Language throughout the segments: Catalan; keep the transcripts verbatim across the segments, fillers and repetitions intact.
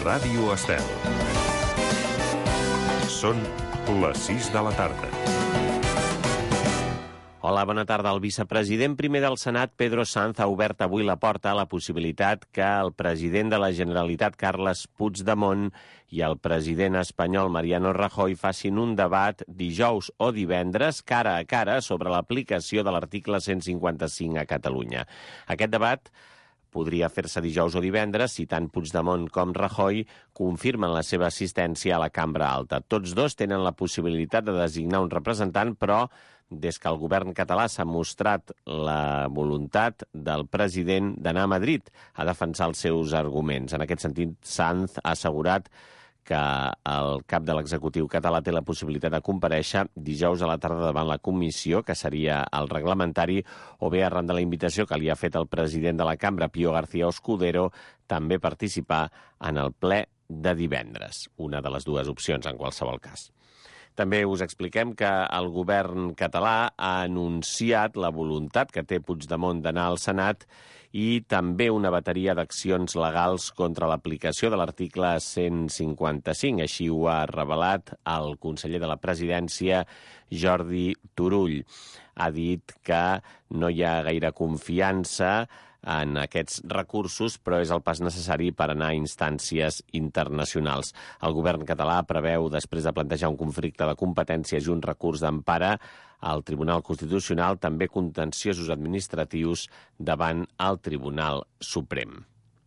Ràdio Estel. Són les sis de la tarda. Hola, bona tarda. El vicepresident primer del Senat, Pedro Sanz, ha obert avui la porta a la possibilitat que el president de la Generalitat, Carles Puigdemont, i el president espanyol, Mariano Rajoy, facin un debat dijous o divendres, cara a cara, sobre l'aplicació de l'article cent cinquanta-cinc a Catalunya. Aquest debat podria fer-se dijous o divendres si tant Puigdemont com Rajoy confirmen la seva assistència a la Cambra Alta. Tots dos tenen la possibilitat de designar un representant, però des que el govern català s'ha mostrat la voluntat del president d'anar a Madrid a defensar els seus arguments. En aquest sentit, Sanz ha assegurat que el cap de l'executiu català té la possibilitat de comparèixer dijous a la tarda davant la comissió, que seria el reglamentari, o bé arran de la invitació que li ha fet el president de la cambra, Pío García Escudero, també participar en el ple de divendres. Una de les dues opcions, en qualsevol cas. També us expliquem que el govern català ha anunciat la voluntat que té Puigdemont d'anar al Senat i també una bateria d'accions legals contra l'aplicació de l'article cent cinquanta-cinc. Així ho ha revelat el conseller de la Presidència, Jordi Turull. Ha dit que no hi ha gaire confiança en aquests recursos, però és el pas necessari per anar a instàncies internacionals. El govern català preveu, després de plantejar un conflicte de competències i un recurs d'empara al Tribunal Constitucional, també contenciosos administratius davant el Tribunal Suprem.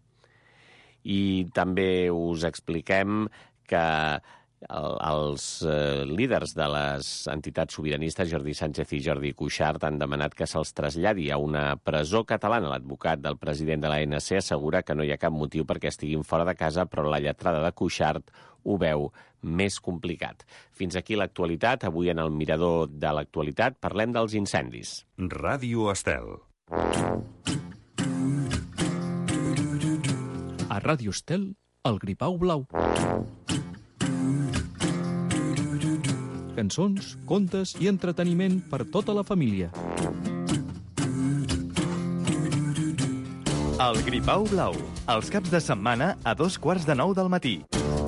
I també us expliquem que els eh, líders de les entitats sobiranistes, Jordi Sánchez i Jordi Cuixart, han demanat que se'ls traslladi a una presó catalana. L'advocat del president de l'A N C assegura que no hi ha cap motiu perquè estiguin fora de casa, però la lletrada de Cuixart ho veu més complicat. Fins aquí l'actualitat. Avui en el Mirador de l'actualitat parlem dels incendis. Ràdio Estel. A Ràdio Estel, el Gripau Blau. Cançons, contes i entreteniment per tota la família. El Gripau Blau, els caps de setmana a dos quarts de nou del matí.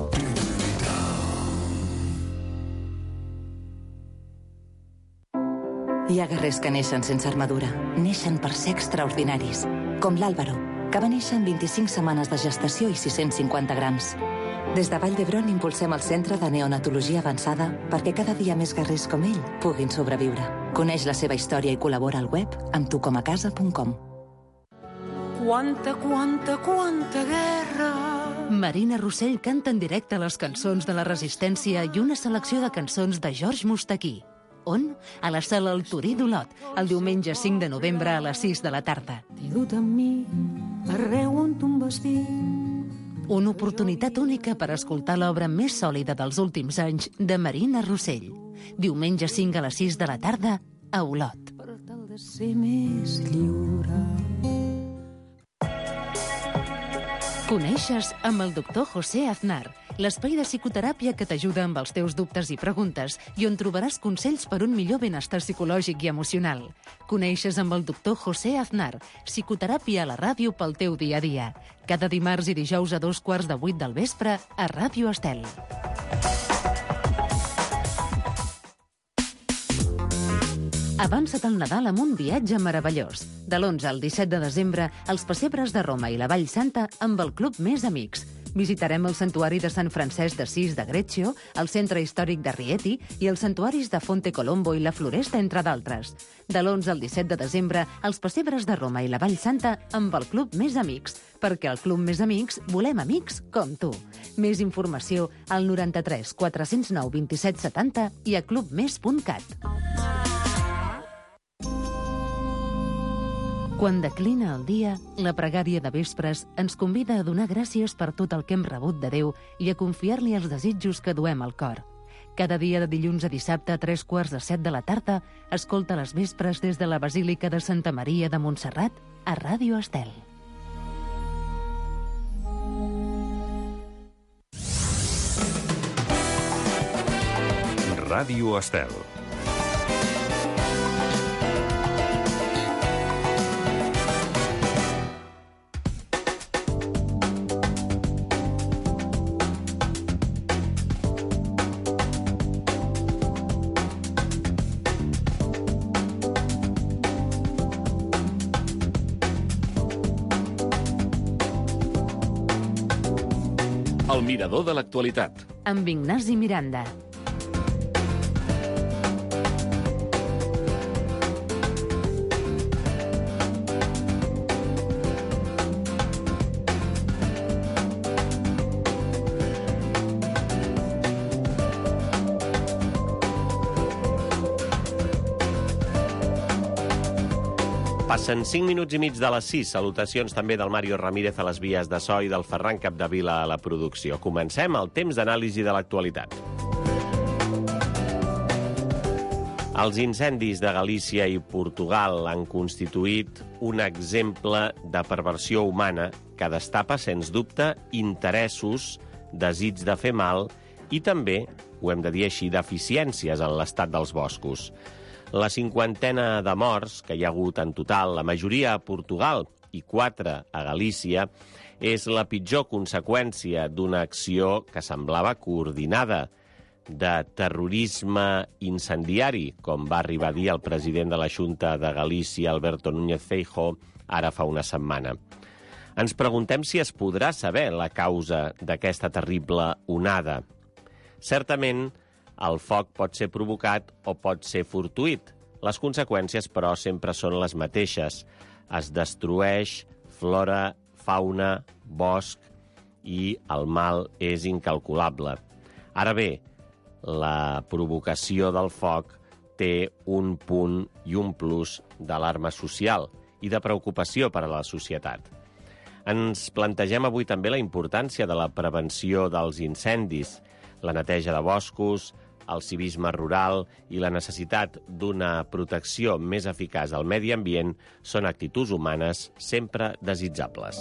Hi ha guerrers que neixen sense armadura, neixen per ser extraordinaris, com l'Àlvaro, que va néixer en vint-i-cinc setmanes de gestació i sis-cents cinquanta grams. Des de Vall d'Hebron impulsem el Centre de Neonatologia Avançada perquè cada dia més guerrers com ell puguin sobreviure. Coneix la seva història i col·labora al web amb tu com a casa punt com. Quanta, quanta, quanta guerra! Marina Rossell canta en directe les cançons de la Resistència i una selecció de cançons de George Mustaquí. On? A la sala El Torí d'Olot, el diumenge cinc de novembre a les sis de la tarda. T'he dut amb mi arreu on tu em vas dir. Una oportunitat única per escoltar l'obra més sòlida dels últims anys de Marina Rossell. Diumenge cinc a les sis de la tarda a Olot. Per tal de ser més lliure. Coneixes amb el doctor José Aznar, l'espai de psicoteràpia que t'ajuda amb els teus dubtes i preguntes i on trobaràs consells per un millor benestar psicològic i emocional. Coneixes amb el doctor José Aznar, psicoteràpia a la ràdio pel teu dia a dia. Cada dimarts i dijous a dos quarts de vuit del vespre a Ràdio Estel. Avança't al Nadal amb un viatge meravellós. De l'onze al disset de desembre, els pessebres de Roma i la Vall Santa amb el Club Més Amics. Visitarem el Santuari de Sant Francesc d'Assís de Greccio, el Centre Històric de Rieti i els santuaris de Fonte Colombo i la Floresta, entre d'altres. De l'onze al disset de desembre, els pessebres de Roma i la Vall Santa amb el Club Més Amics, perquè al Club Més Amics volem amics com tu. Més informació al noranta-tres quatre-cents nou vint-i-set setanta i a clubmes punt cat. Quan declina el dia, la pregària de vespres ens convida a donar gràcies per tot el que hem rebut de Déu i a confiar-li els desitjos que duem al cor. Cada dia de dilluns a dissabte a tres quarts de set de la tarda, escolta les vespres des de la Basílica de Santa Maria de Montserrat a Ràdio Estel. Ràdio Estel. El mirador de l'actualitat. Amb Ignasi Miranda. Passen cinc minuts i mig de les sis. Salutacions també del Mario Ramírez a les vies de so i del Ferran Capdevila a la producció. Comencem el temps d'anàlisi de l'actualitat. Els incendis de Galícia i Portugal han constituït un exemple de perversió humana que destapa, sens dubte, interessos, desig de fer mal i també, ho hem de dir així, deficiències en l'estat dels boscos. La cinquantena de morts que hi ha hagut en total, la majoria a Portugal i quatre a Galícia, és la pitjor conseqüència d'una acció que semblava coordinada, de terrorisme incendiari, com va arribar a dir el president de la Xunta de Galícia, Alberto Núñez Feijóo, ara fa una setmana. Ens preguntem si es podrà saber la causa d'aquesta terrible onada. Certament, el foc pot ser provocat o pot ser fortuït. Les conseqüències, però, sempre són les mateixes. Es destrueix flora, fauna, bosc i el mal és incalculable. Ara bé, la provocació del foc té un punt i un plus d'alarma social i de preocupació per a la societat. Ens plantegem avui també la importància de la prevenció dels incendis, la neteja de boscos, el civisme rural i la necessitat d'una protecció més eficaç al medi ambient són actituds humanes sempre desitjables.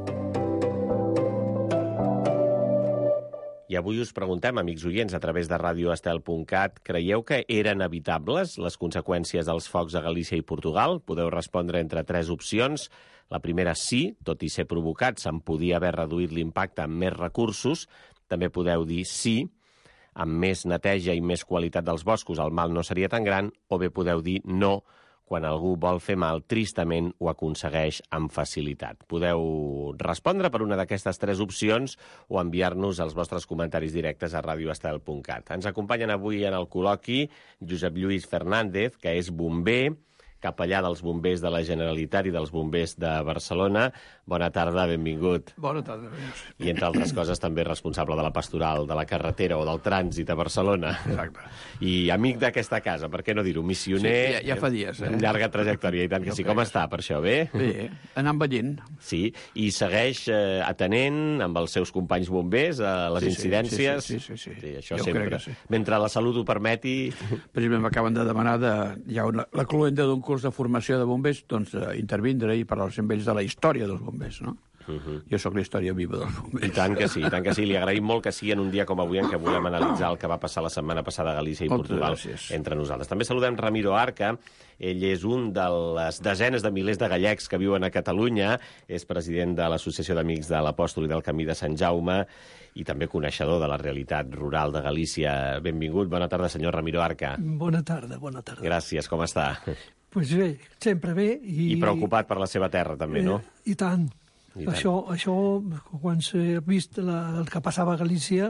I avui us preguntem, amics oients, a través de radio estel punt cat, creieu que eren evitables les conseqüències dels focs a Galícia i Portugal? Podeu respondre entre tres opcions. La primera, sí, tot i ser provocat, se'n podia haver reduït l'impacte amb més recursos. També podeu dir sí, amb més neteja i més qualitat dels boscos el mal no seria tan gran, o bé podeu dir no, quan algú vol fer mal, tristament ho aconsegueix amb facilitat. Podeu respondre per una d'aquestes tres opcions o enviar-nos els vostres comentaris directes a radio estel punt cat. Ens acompanyen avui en el col·loqui Josep Lluís Fernández, que és bomber, capellà dels bombers de la Generalitat i dels bombers de Barcelona. Bona tarda, benvingut. Bona tarda, benvingut. I, entre altres coses, també responsable de la pastoral de la carretera o del trànsit a Barcelona. Exacte. I amic d'aquesta casa, per què no dir-ho? Missioner... Sí, ja, ja fa dies, eh? Llarga trajectòria, i tant que sí. Com està, per això, bé? Bé, anant veient. Sí, i segueix eh, atenent amb els seus companys bombers a les sí, incidències. Sí, sí, sí. sí, sí. sí això jo sempre. crec que sí. Mentre la salut ho permeti... Per exemple, m'acaben de demanar de, ja una, la cloenda d'un curs de formació de bombers, doncs intervindre i parlar amb ells de la història dels bombers, no? Uh-huh. Jo sóc la història viva dels bombers. I tant que sí, i tant que sí. Li agraïm molt que sigui en un dia com avui en què volem analitzar el que va passar la setmana passada a Galícia i Moltes Portugal gràcies. Entre nosaltres. També saludem Ramiro Arca. Ell és un de les desenes de milers de gallecs que viuen a Catalunya. És president de l'Associació d'Amics de l'Apòstol i del Camí de Sant Jaume i també coneixedor de la realitat rural de Galícia. Benvingut. Bona tarda, senyor Ramiro Arca. Bona tarda, bona tarda. Gràcies. Com està? Pues bé, sempre bé. I, I preocupat per la seva terra, també, no? Eh, I tant. I tant. Això, això, quan s'ha vist la, el que passava a Galícia,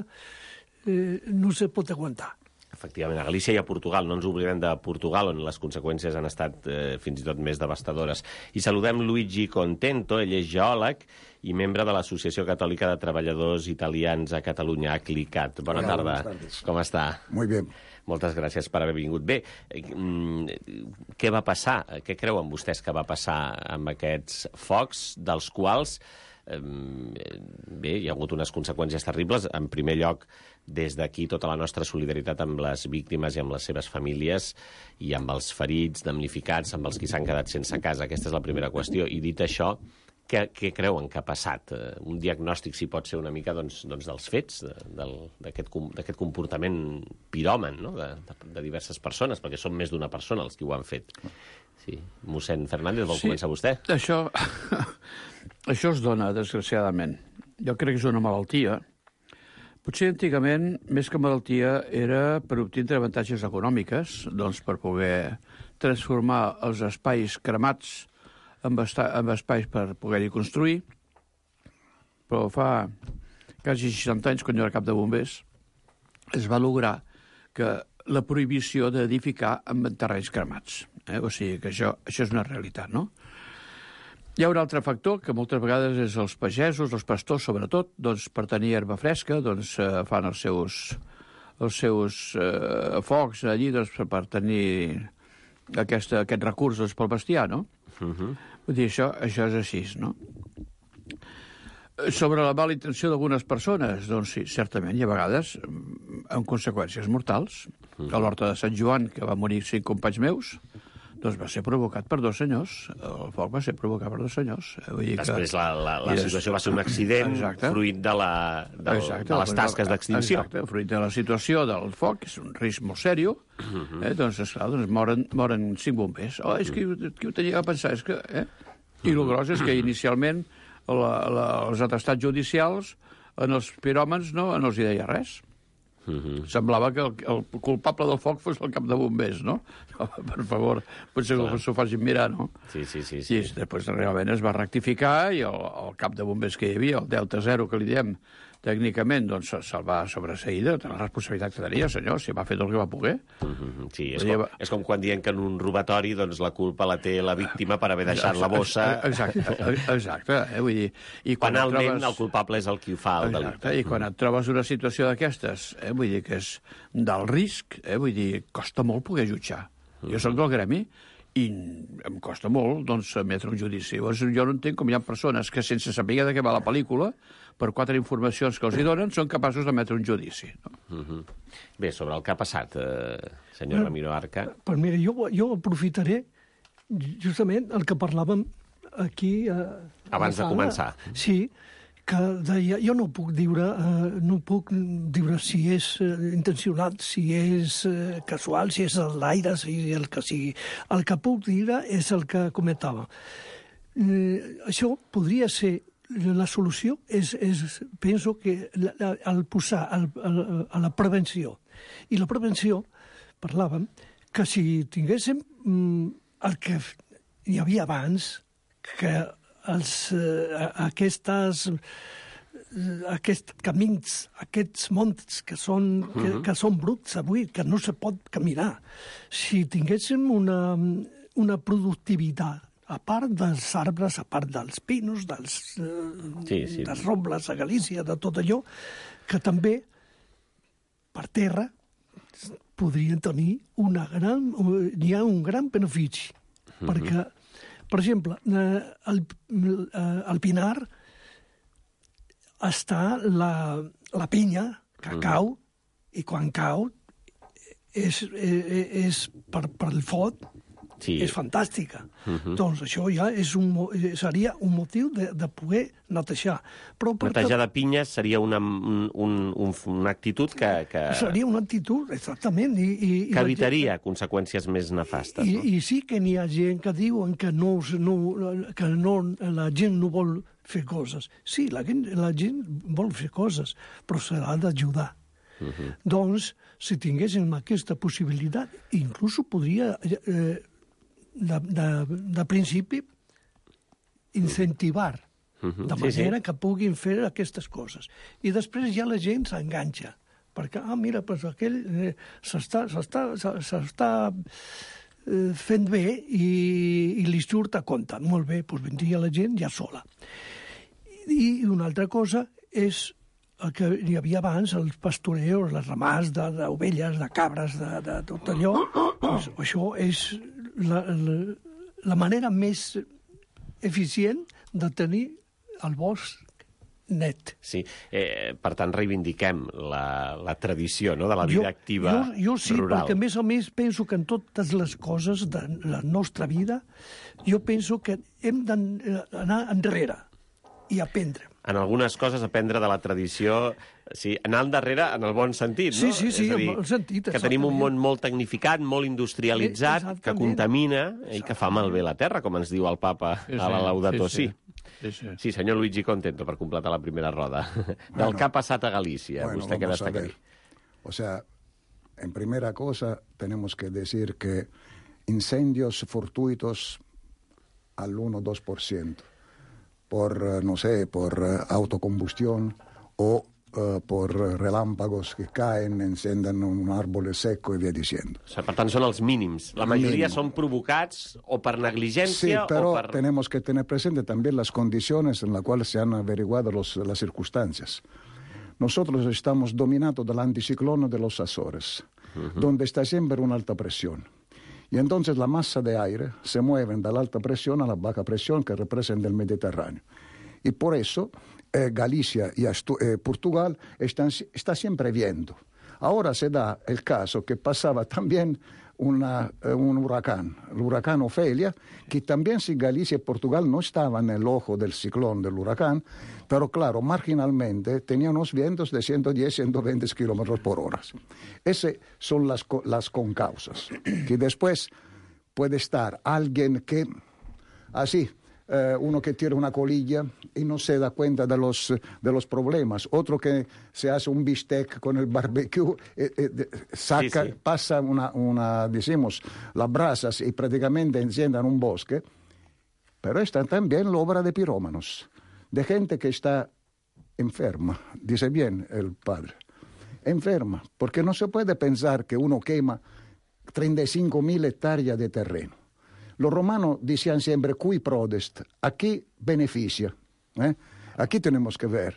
eh, no se pot aguantar. Efectivament, a Galícia i a Portugal. No ens oblidem de Portugal, on les conseqüències han estat eh, fins i tot més devastadores. I saludem Luigi Contento, ell és geòleg i membre de l'Associació Catòlica de Treballadors Italians a Catalunya, A C L I C A T. Bona Hola, tarda. Com està? Muy bien. Moltes gràcies per haver vingut. Bé, què va passar? Què creuen vostès que va passar amb aquests focs, dels quals bé, hi ha hagut unes conseqüències terribles? En primer lloc, des d'aquí, tota la nostra solidaritat amb les víctimes i amb les seves famílies i amb els ferits, damnificats, amb els que s'han quedat sense casa. Aquesta és la primera qüestió. I dit això, què, què creuen que ha passat? Un diagnòstic si pot ser una mica doncs, doncs dels fets, d'aquest comportament piròman, no? de, de, de diverses persones, perquè són més d'una persona els que ho han fet. Sí. Mossèn Fernández, vol sí, començar vostè? Això, això es dona, desgraciadament. Jo crec que és una malaltia. Potser antigament, més que malaltia, era per obtindre avantatges econòmiques, doncs per poder transformar els espais cremats amb, amb espais per poder-hi construir, però fa quasi seixanta anys, quan jo era cap de bombers, es va lograr que la prohibició d'edificar en terrenys cremats. Eh? O sigui que això, això és una realitat, no? Hi ha un altre factor que moltes vegades és els pagesos, els pastors sobretot, doncs per tenir herba fresca doncs eh, fan els seus, els seus eh, focs allí doncs, per tenir aquesta, aquest recurs doncs, pel bestiar, no? Uh-huh. Vull dir, això, això és així, no? Sobre la mala intenció d'algunes persones, doncs sí, certament, i a vegades amb conseqüències mortals. Uh-huh. A l'Horta de Sant Joan, que va morir cinc companys meus, doncs va ser provocat per dos senyors. El foc va ser provocat per dos senyors. Vull dir Després que... la, la, la situació va ser un accident. Exacte. Fruit de, la, de, Exacte. de les tasques d'extinció. Exacte, fruit de la situació del foc, que és un risc molt sèrio, uh-huh. eh? doncs, esclar, doncs moren, moren cinc bombers. Oh, és que qui ho tenia a pensar? És que, eh? I el gros és que inicialment la, la, els atestats judicials en els piròmens no, no els hi deia res. Uh-huh. Semblava que el, el culpable del foc fos el cap de bombers, no? Per favor, potser Clar. que s'ho facin mirar, no? Sí, sí, sí. sí. I després realment es va rectificar i el, el cap de bombers que hi havia, el Delta Zero, que li diem, tècnicament, doncs se'l va sobreseir de la responsabilitat que tenia, senyor, si va fer tot el que va poder. Uh-huh. Sí, és com, és com quan diuen que en un robatori doncs, la culpa la té la víctima per haver deixat la bossa. Exacte, exacte. Eh? Vull dir, i quan Penalment, trobes... el culpable és el qui ho fa, el exacte, delicte. I quan et trobes una situació d'aquestes, eh? vull dir que és del risc, eh? vull dir, costa molt poder jutjar. Uh-huh. Jo soc del gremi, i em costa molt doncs, emetre un judici. Llavors, jo no entenc com hi ha persones que, sense saber de què va la pel·lícula, per quatre informacions que els hi donen, són capaços d'emetre un judici. No? Uh-huh. Bé, sobre el que ha passat, eh, senyor bueno, Ramiro Arca... Pues mira, jo, jo aprofitaré justament el que parlàvem aquí... Eh, Abans de començar. Sí, que deia, jo no puc dir, eh, no puc dir si és eh, intencionat, si és eh, casual, si és l'aire, si el que sigui. El que puc dir és el que comentava. Eh, això podria ser la solució, és, és, penso que el posar el, el, a la prevenció. I la prevenció, parlàvem, que si tinguéssim mm, el que hi havia abans, que els, eh, aquestes, aquests camins, aquests monts que són, uh-huh. que, que són bruts avui, que no se pot caminar, si tinguéssim una, una productivitat, a part dels arbres, a part dels pinos, dels, eh, sí, sí. dels robles a Galícia, de tot allò, que també per terra podrien tenir una gran, hi ha un gran benefici. Uh-huh. Perquè, per exemple, eh, el, el Pinar està la, la pinya que uh-huh. cau, i quan cau és, és, és per, per el foc, sí. és fantàstica. Uh-huh. Doncs això ja és un, seria un motiu de, de poder netejar. Però netejar de pinyes seria una, un, un, una actitud que, que... Seria una actitud, exactament. I, i, que evitaria gent... conseqüències més nefastes. I, no? I sí que n'hi ha gent que diuen que, no, no, que no, la gent no vol fer coses. Sí, la, la gent vol fer coses, però s'ha d'ajudar. Uh-huh. Doncs, si tinguéssim aquesta possibilitat, inclús podria... Eh, De, de, de principi, incentivar, uh-huh. de manera sí, sí. que puguin fer aquestes coses. I després ja la gent s'enganxa, perquè, ah, mira, pues aquell eh, s'està, s'està, s'està eh, fent bé i, i li surt a compte. Molt bé, doncs vindria la gent ja sola. I una altra cosa és el que hi havia abans, els pastoreos, les ramats d'ovelles, de cabres, de, de tot allò. Doncs això és la, la, la manera més eficient de tenir el bosc net. Sí, eh, per tant reivindiquem la, la tradició, no?, de la vida jo, activa jo, jo sí, rural. Perquè a més a més penso que en totes les coses de la nostra vida, jo penso que hem d'anar enrere i aprendre. En algunes coses aprendre de la tradició, sí, anar endarrere en el bon sentit, no? Sí, sí, sí, és a dir, en el sentit. Que tenim un món molt tecnificat, molt industrialitzat, eh, que contamina i que fa malbé la terra, com ens diu el papa sí, a la Laudato Si. Sí, sí. sí, senyor Luigi Contento, per completar la primera roda. Del bueno, que ha passat a Galícia, bueno, vostè què destacaria? O sea, en primera cosa tenemos que decir que incendios fortuitos al uno o dos por ciento. Por, no sé, por autocombustión o uh, por relámpagos que caen, encienden un árbol seco y via diciendo. O sigui, per tant, són els mínims. La majoria Mínimo. són provocats o per negligència Sí, pero o per... tenemos que tener presente también las condiciones en las cuales se han averiguado los, las circunstancias. Nosotros estamos dominados del anticiclón de los Azores, uh-huh. donde está siempre una alta presión. Y entonces la masa de aire se mueve de la alta presión a la baja presión que representa el Mediterráneo. Y por eso eh, Galicia y Astu eh, Portugal están está siempre viendo. Ahora se da el caso que pasaba también una, eh, un huracán, el huracán Ofelia, que también si Galicia y Portugal no estaban en el ojo del ciclón del huracán, pero claro, marginalmente tenían unos vientos de ciento diez, ciento veinte kilómetros por hora. Esas son las, las concausas, que después puede estar alguien que, así, Uh, uno que tira una colilla y no se da cuenta de los, de los problemas, otro que se hace un bistec con el barbecue, eh, eh, saca, sí, sí. pasa una, una, decimos, las brasas y prácticamente enciendan un bosque, pero está también la obra de pirómanos, de gente que está enferma, dice bien el padre, enferma, porque no se puede pensar que uno quema treinta y cinco mil hectáreas de terreno. Los romanos decían siempre, cui prodest, aquí beneficia. ¿eh? Aquí tenemos que ver.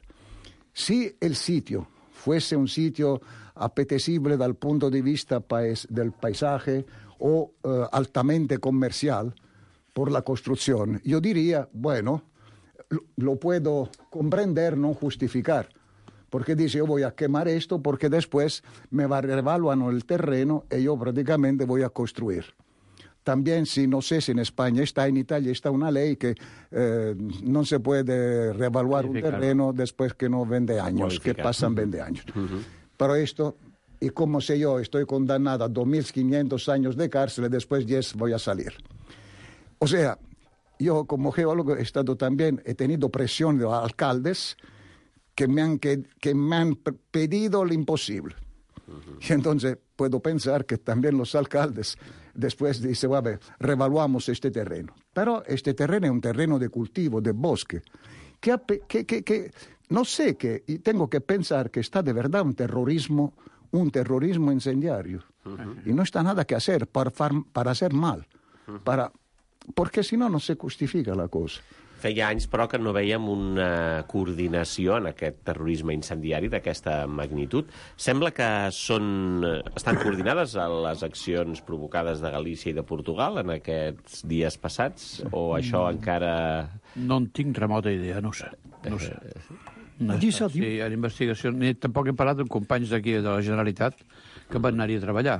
Si el sitio fuese un sitio apetecible dal punto de vista pais del paisaje o uh, altamente comercial por la construcción, yo diría, bueno, lo, lo puedo comprender, no justificar. Porque dice, yo voy a quemar esto porque después me revaluan el terreno y yo prácticamente voy a construir. También, si no sé si en España está, en Italia está una ley que eh, no se puede revaluar un terreno después que no vende años, modificar. Que pasan veinte años. Uh-huh. Pero esto, y como si yo estoy condenado a dos mil quinientos años de cárcel, después diez voy a salir. O sea, yo como geólogo he estado también, he tenido presión de alcaldes que me han, que, que me han pedido lo imposible. Uh-huh. Y entonces puedo pensar que también los alcaldes después dicen, bueno, revaluamos este terreno. Pero este terreno es un terreno de cultivo, de bosque, que, que, que, que no sé, que, y tengo que pensar que está de verdad un terrorismo, un terrorismo incendiario. Uh-huh. Y no está nada que hacer para, para hacer mal, uh-huh. para, porque si no, no se justifica la cosa. Feia anys, però, que no veiem una coordinació en aquest terrorisme incendiari d'aquesta magnitud. Sembla que són, estan coordinades les accions provocades de Galícia i de Portugal en aquests dies passats, o això encara... No en tinc remota idea, no ho sé. No ho sé. No està, sí, en investigació... Ni, tampoc hem parlat amb companys d'aquí de la Generalitat que van anar-hi a treballar.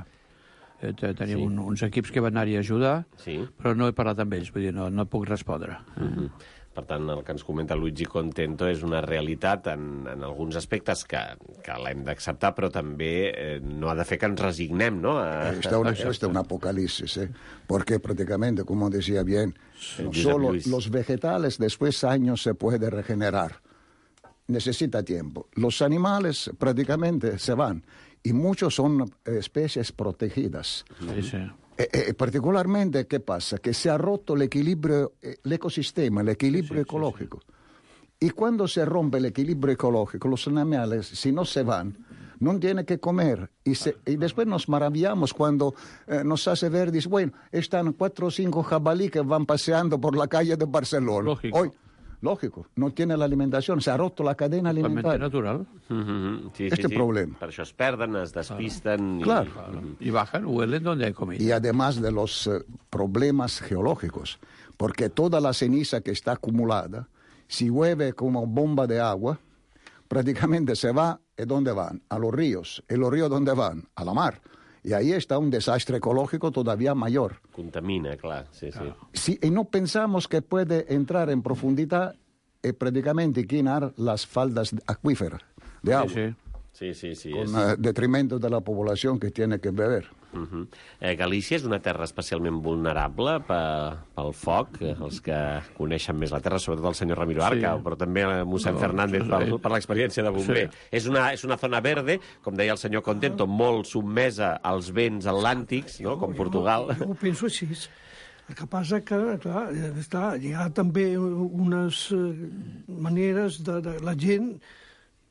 Tenim sí. un, uns equips que van anar-hi a ajudar, sí. però no he parlat amb ells, vull dir, no, no puc respondre. Uh-huh. Per tant, el que ens comenta Luigi Contento és una realitat en, en alguns aspectes que, que l'hem d'acceptar, però també eh, no ha de fer que ens resignem, ¿no? A... Esta una, esta es un apocalipsis, ¿eh? Porque prácticamente, como decía bien, no solo los vegetales después años se puede regenerar. Necesita tiempo. Los animales prácticamente se van. Y muchos son especies protegidas. Sí, sí. Eh, eh, particularmente, ¿qué pasa? Que se ha roto el equilibrio, eh, el ecosistema, el equilibrio sí, sí, ecológico. Sí, sí. Y cuando se rompe el equilibrio ecológico, los animales, si no se van, no tienen que comer. Y, se, y después nos maravillamos cuando eh, nos hace ver, dice, bueno, están cuatro o cinco jabalí que van paseando por la calle de Barcelona. Lógico. Hoy, Lógico, no tiene la alimentación, se ha roto la cadena alimentaria. Natural. Uh-huh. Sí, este sí, sí. problema. Per això es perden, es despisten. Claro. Y, claro. y bajan, huelen donde hay comida. Y además de los uh, problemas geológicos, porque toda la ceniza que está acumulada, si llueve como bomba de agua, prácticamente se va, ¿y dónde van? A los ríos. ¿Y los ríos dónde van? A la mar. Y ahí está un desastre ecológico todavía mayor. Contamina, claro, sí, sí. sí. Y no pensamos que puede entrar en profundidad y prácticamente quinar las faldas acuíferas de agua. Sí, sí, sí. sí con és... uh, detrimento de la población que tiene que beber. Uh-huh. eh, Galícia és una terra especialment vulnerable pel, pel foc, eh, els que coneixen més la terra, sobretot el senyor Ramiro Arca, sí. però també mossèn no, Fernández per, per l'experiència de bomber. Sí. És, una, és una zona verde, com deia el senyor Contento, molt sotmesa als vents atlàntics, no? Com Portugal. Jo, jo ho penso així. El que passa que, clar, està, hi ha també unes maneres de, de la gent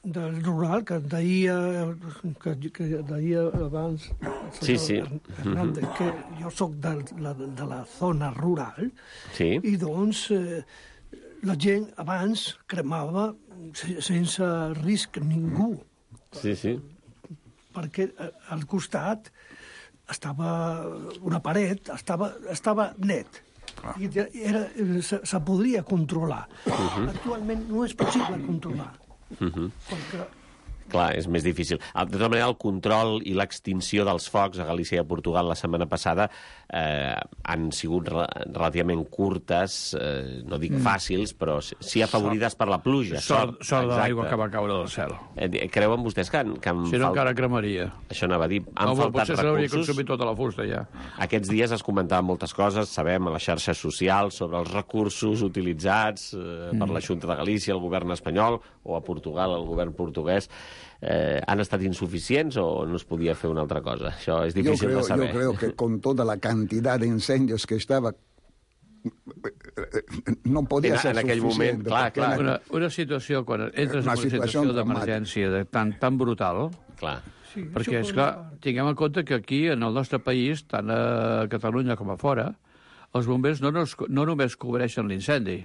del rural, que deia, que, que deia abans sí, sí. Hernández, mm-hmm. que jo sóc de la, de la zona rural, sí. i doncs eh, la gent abans cremava sense risc ningú. Sí, sí. Perquè al costat estava una paret, estava, estava net. I era, se, se podria controlar. Uh-huh. Actualment no és possible controlar. Uh-huh. Perquè... Clar, és més difícil. De tota manera, el control i l'extinció dels focs a Galícia i a Portugal la setmana passada eh, han sigut re relativament curtes, eh, no dic fàcils, però sí afavorides per la pluja. Sort, sort de l'aigua que va caure del cel. Eh, creuen vostès que... que si no, fal... encara cremaria. Això anava a dir. Han no, faltat potser recursos. Potser s'hauria consumit tota la fusta, ja. Aquests dies es comentaven moltes coses, sabem, a les xarxes socials, sobre els recursos utilitzats eh, per mm. la Xunta de Galícia, el govern espanyol, o a Portugal, el govern portuguès. Eh, han estat insuficients o no es podia fer una altra cosa? Això és difícil creo, de saber. Yo creo que con toda la cantidad de incendios que estaba no podia en, ser en aquell moment, clar, clar. Una, una situació, quan entres en una situació d'emergència de tan, tan brutal, clar. Sí, perquè, esclar, tinguem en compte que aquí, en el nostre país, tant a Catalunya com a fora, els bombers no, nos, no només cobreixen l'incendi,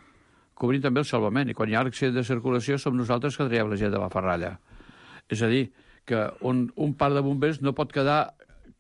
cobrim també el salvament, i quan hi ha accident de circulació som nosaltres que traiem la gent de la ferralla. És a dir, que un, un parc de bombers no pot quedar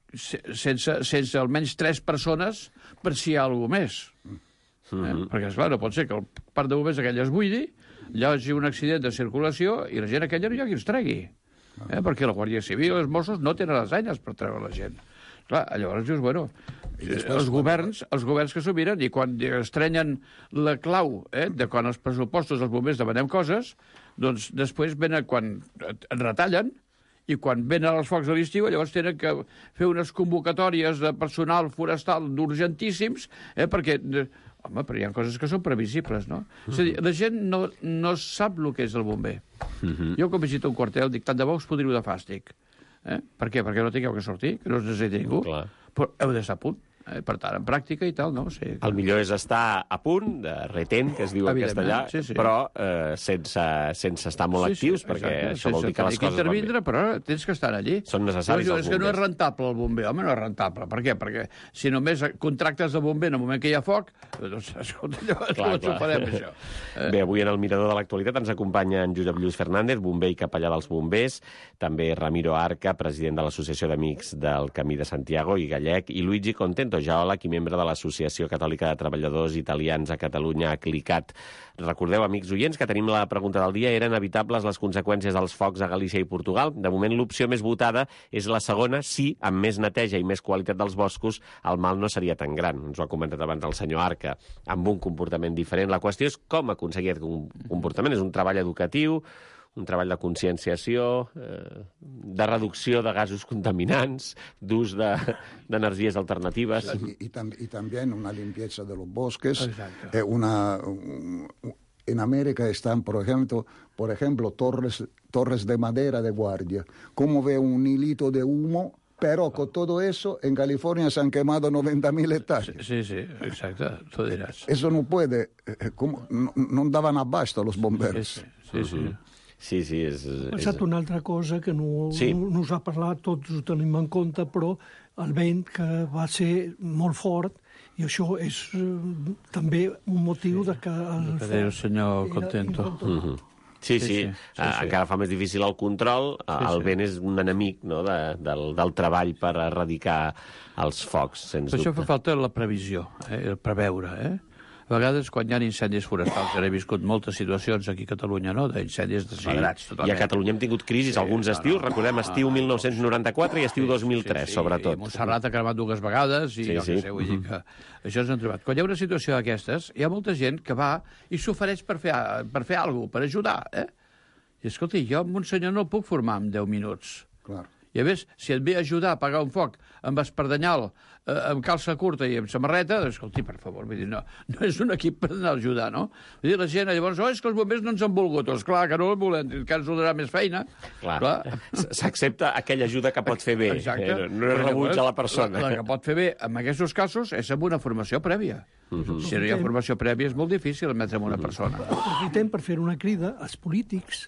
sense, sense almenys tres persones per si hi ha alguna més. Mm-hmm. eh? Perquè, esclar, no pot ser que el parc de bombers aquell es buidi, hi hagi un accident de circulació i la gent aquella no hi ha qui els tregui. Eh? Perquè la Guàrdia Civil i els Mossos no tenen les eines per treure la gent. Clar, llavors dius, bueno, els governs, els governs que s'ho miren i quan estrenyen la clau eh, de quan els pressupostos dels bombers demanem coses, doncs després venen quan et retallen i quan venen els focs de l'estiu llavors tenen que fer unes convocatòries de personal forestal d'urgentíssims eh, perquè, home, però hi ha coses que són previsibles, no? Mm-hmm. És a dir, la gent no, no sap el que és el bomber. Mm-hmm. Jo quan visito un quartel dic, tant de bo us podriu de fàstic. Eh? Per què? Perquè no tingueu que sortir, que no us necessiti ningú. Clar. Però heu d'estar a punt. Eh? Per tant, en pràctica i tal, no? Sí, que... El millor és estar a punt, de retent, que es diu en castellà, sí, sí. però eh, sense, sense estar molt sí, actius, sí, perquè exacte. Això sense vol dir que les coses van bé. Però tens que estar allí. Són necessaris no, els bombers. És que no és rentable el bomber. Home, no és rentable. Per què? Perquè si només contractes de bomber en el moment que hi ha foc, doncs, escolta, llavors clar, clar. Ho farem, això. Eh? Bé, avui en el Mirador de l'Actualitat ens acompanya en Josep Lluís Fernández, bomber i capellà dels bombers, també Ramiro Arca, president de l'Associació d'Amics del Camí de Santiago i gallec, i Luigi Contento, geòleg i membre de l'Associació Catòlica de Treballadors Italians a Catalunya, Clicat. Recordeu, amics oients, que tenim la pregunta del dia. Eren evitables les conseqüències dels focs a Galícia i Portugal? De moment, l'opció més votada és la segona. Sí, amb més neteja i més qualitat dels boscos, el mal no seria tan gran. Ens ho ha comentat abans el senyor Arca, amb un comportament diferent. La qüestió és com aconseguir aquest comportament. És un treball educatiu, un treball de conscienciació, eh, de reducció de gasos contaminants, d'ús d'energies de, alternatives. Y, y, tam, y también una limpieza de los bosques. Eh, una, un, en América están, por ejemplo, por ejemplo torres, torres de madera de guardia. ¿Cómo ve un hilito de humo? Pero con todo eso, en California se han quemado noventa mil hectáreas. Sí, sí, exacto, tú dirás. Eso no puede, eh, ¿cómo? No, no daban abasto a los bomberos. Sí, sí, sí. sí. Sí, sí, és... Ha passat una altra cosa que no, sí. no, no us ha parlat, tots ho tenim en compte, però el vent que va ser molt fort, i això és eh, també un motiu sí. de que el, el, que el senyor Contento. Mm-hmm. Sí, sí, sí, sí, sí, sí. Encara fa més difícil el control. Sí, el sí. vent és un enemic no, de, del, del treball per erradicar els focs, sens per dubte. Això fa falta la previsió, eh, el preveure, eh? A vegades, quan hi ha incendis forestals, ja he viscut moltes situacions aquí a Catalunya, no?, d'incendis desmadrats, sí. totalment. I a Catalunya hem tingut crisis, sí, alguns estius, no, no, recordem, estiu mil nou-cents noranta-quatre i estiu sí, dos mil tres, sí, sí, sobretot. I Montserrat ha cremat dues vegades, i sí, jo sí. què sé, vull dir que això ens hem trobat. Quan hi ha una situació d'aquestes, hi ha molta gent que va i s'ofereix per fer, per fer alguna cosa, per ajudar, eh? I escolti, jo amb un senyor no el puc formar en deu minuts. Clar. I a més, si et ve a ajudar a apagar un foc amb espardanyal, eh, amb calça curta i amb samarreta, doncs, escolti, per favor, vull dir, no, no és un equip per anar a ajudar, no? Vull dir, la gent, llavors, oh, és que els bombers no ens han volgut. Doncs clar, que no el volem, que ens donarà més feina. Clar, clar. S'accepta aquella ajuda que pot fer bé. Exacte. Eh, no és rebuig a la persona. La, la que pot fer bé, en aquests casos, és amb una formació prèvia. Uh-huh. Si no hi ha formació prèvia, és molt difícil admetre amb una persona. Aprofitem per fer una crida als polítics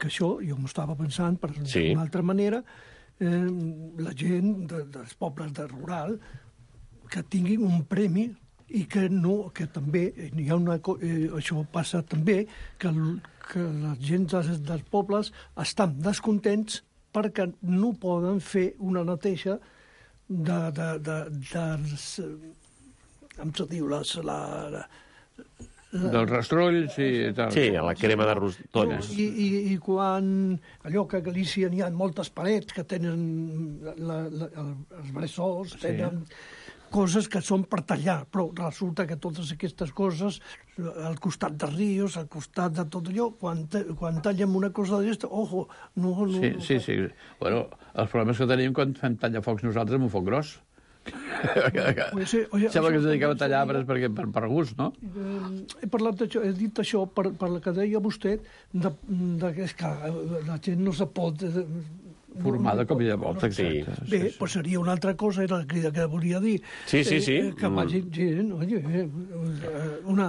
que això, jo m'ho estava pensant per Sí. d'una altra manera, eh, la gent de, dels pobles de rural que tinguin un premi i que no, que també hi ha una, eh, això passa també que, el, que la gent dels, dels pobles estan descontents perquè no poden fer una neteja de, de, de, dels, com se diu, les, la, la, Dels rastrolls i tal. Sí, a la crema de rostolls. I, i, I quan allò que a Galícia n'hi ha moltes parets que tenen la, la, els bressors, Sí. tenen coses que són per tallar, però resulta que totes aquestes coses, al costat de rius, al costat de tot allò, quan, quan tallem una cosa d'aquesta, ojo, no... no Sí, sí, sí. Bueno, els problemes que tenim quan fem tallafocs nosaltres amb un foc gros. Pues, eh, oye, Sembla que això ens dediquem a també tallar seria- arbres perquè, per, per gust, no? Eh, he parlat d'això, he dit això per, per la que deia vostè, de, de, és que la gent no se pot... Eh, Formada com ella volta, Sí. exacte. Bé, sí, pues seria una altra cosa, era la crida que volia dir. Sí, sí, sí. Eh, que Mm. vagi gent, oye, eh, una,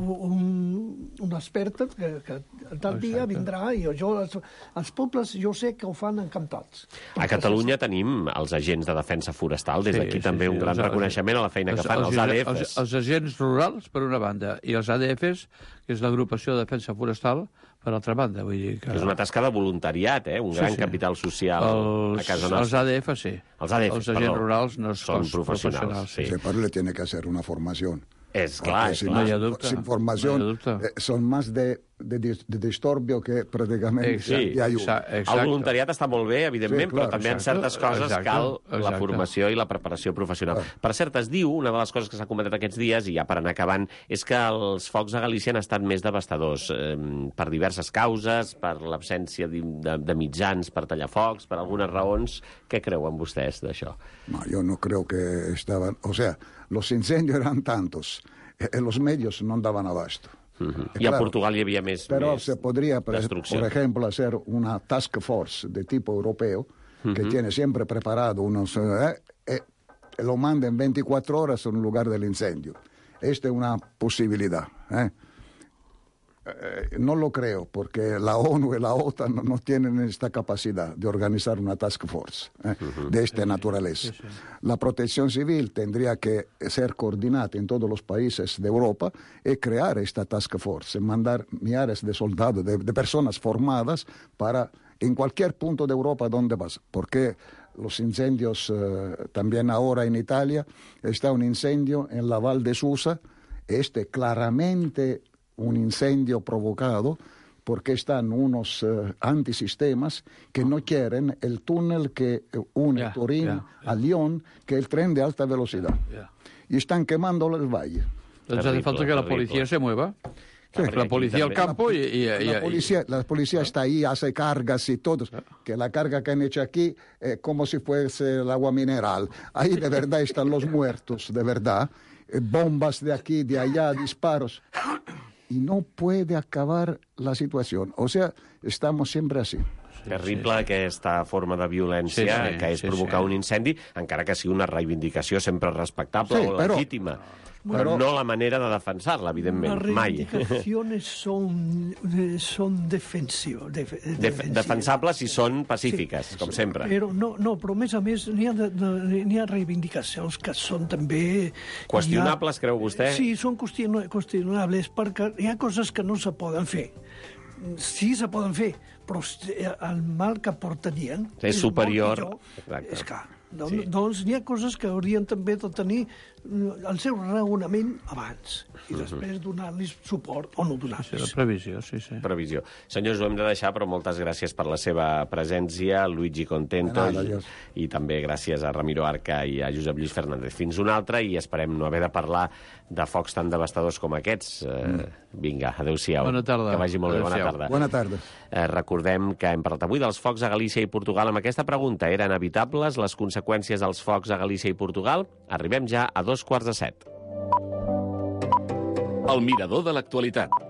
un, una experta que, que tal dia Exacte. vindrà i jo, els, els pobles jo sé que ho fan encantats. A Catalunya tenim els agents de defensa forestal, des Sí, d'aquí sí, també sí, un gran els- reconeixement a la feina que fan, els A D Fs. Els, els agents rurals, per una banda, i els A D Fs, que és l'agrupació de defensa forestal, per altra banda. Vull dir que... És una tasca de voluntariat, eh? Un gran Sí, sí. capital social els, a casa Els nostra. A D F, sí. Els A D Fs, Els agents perdó. rurals no és Són cos professionals, sí. Sí, pero le tiene que hacer una formación. És clar, Porque és si clar. no, No hay dubte. sin formación No hay dubte. eh, son más de, de, dis- de disturbio que prácticamente Sí, de ayuda. Exacte. El voluntariat està molt bé, evidentment, Sí, clar, però també en exacte, certes coses exacte, cal la exacte. formació i la preparació professional. Per cert, es diu, una de les coses que s'ha comentat aquests dies, i ja per anar acabant, és que els focs a Galícia han estat més devastadors eh, per diverses causes, per l'absència de, de, de mitjans per tallar focs, per algunes raons. Què creuen vostès d'això? No, yo no creo que estaban... O sea, los incendios eran tantos, eh, los medios no daban abasto. Uh -huh. Eh, I a claro, Portugal hi havia més, Pero més se podría, por, destrucció. por ejemplo, hacer una task force de tipo europeo que tiene siempre preparado unos... Eh, eh, lo manda en veinticuatro horas en un lugar del incendio. Esta es una posibilidad. ¿eh? Eh, no lo creo, porque la ONU y la OTAN no, no tienen esta capacidad de organizar una task force ¿eh? de esta naturaleza. La protección civil tendría que ser coordinada en todos los países de Europa y crear esta task force, mandar millares de soldados, de, de personas formadas para en cualquier punto de Europa donde vas, porque los incendios eh, también ahora en Italia está un incendio en la Val de Susa, este claramente un incendio provocado porque están unos uh, antisistemas que no quieren el túnel que une Yeah, Turín yeah, a Lyon, que es el tren de alta velocidad. Yeah. Y están quemando el valle. Entonces hace Terrible, falta que la terrible. policía se mueva. Sí, la policía al también. campo y... y, y- La y- policía, la policía está ahí, hace cargas y todo. Que la carga que han hecho aquí es como si fuese el agua mineral. Ahí de verdad están los muertos, de verdad. Eh, bombas de aquí, de allá, disparos. Y no puede acabar la situación. O sea, estamos siempre así. Terrible aquesta forma de violència Sí, sí, que és sí, provocar sí. un incendi, encara que sigui una reivindicació sempre respectable Sí, o però- legítima. Però però- no la manera de defensar-la, evidentment, Las mai. reivindicaciones son, eh, son defensivas. Def, Def defensivas. defensables si són pacífiques, com sempre. Però no, no, però a més a més n'hi ha, de, de, n'hi ha reivindicacions que són també... Qüestionables, creu vostè? Sí, són qüestion- qüestionables perquè hi ha coses que no se poden fer. Sí se poden fer, però el mal que portarien... És superior. molt pitjor. Exacte. És clar. Doncs, Sí. sí. doncs n'hi ha coses que haurien també de tenir mm, el seu raonament abans i després donar-li suport o no Sí, la donar-los. previsió, sí, sí. Previsió. Senyors, ho hem de deixar, però moltes gràcies per la seva presència, Luigi Contento, De nada, i, adiós. i també gràcies a Ramiro Arca i a Josep Lluís Fernández. Fins una altra, i esperem no haver de parlar de focs tan devastadors com aquests. Eh, vinga, adéu-siau. Bona tarda. Que vagi molt bé, bona Adéu-siau. tarda. Buena tarde. Eh, recordem que hem parlat avui dels focs a Galícia i Portugal amb aquesta pregunta. Eren evitables les conseqüències dels focs a Galícia i Portugal? Arribem ja a dos quarts de set. El mirador de l'actualitat.